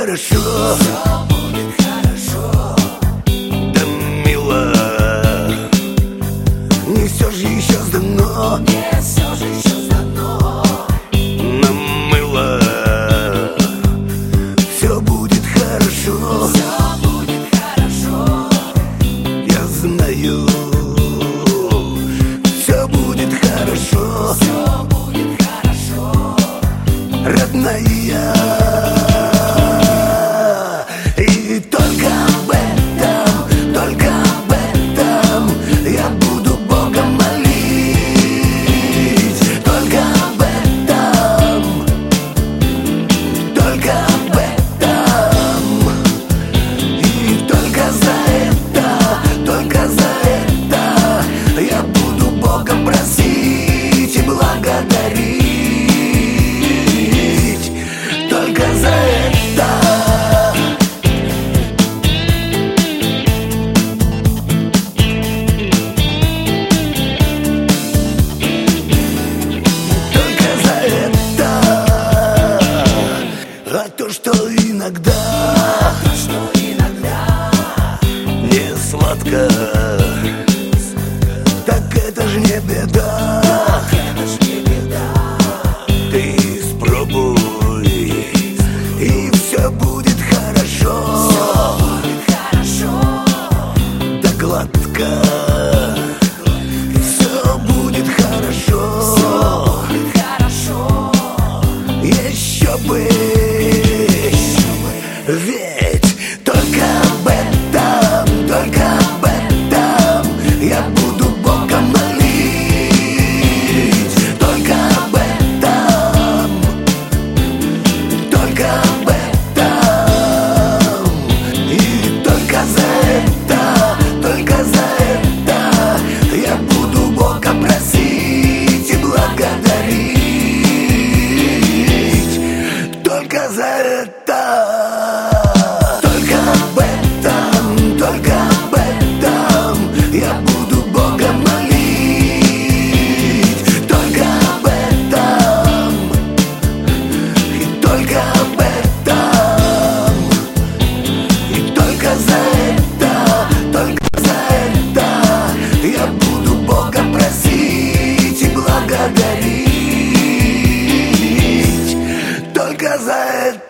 хорошо. Все будет хорошо. Да, милая, не все же еще сдано. Не все же еще сдано. Намыла, все будет хорошо. Все будет хорошо. Я знаю, все будет хорошо, Все будет хорошо. родная. И только об этом я буду Бога молить. Только об этом, только об этом. И только за это я буду Бога просить и благодарить. Только за это. А то, что иногда не сладко, так это ж не беда. Ты испробуй, и все будет хорошо. Да гладко, все будет хорошо. Еще бы, ведь только об этом я буду Бога молить. Только об этом, только об этом. И только за это я буду Бога просить и благодарить. Только за это. Только об этом я буду Бога молить. Только об этом, и только об этом. И только за это я буду Бога просить и благодарить. Только за это.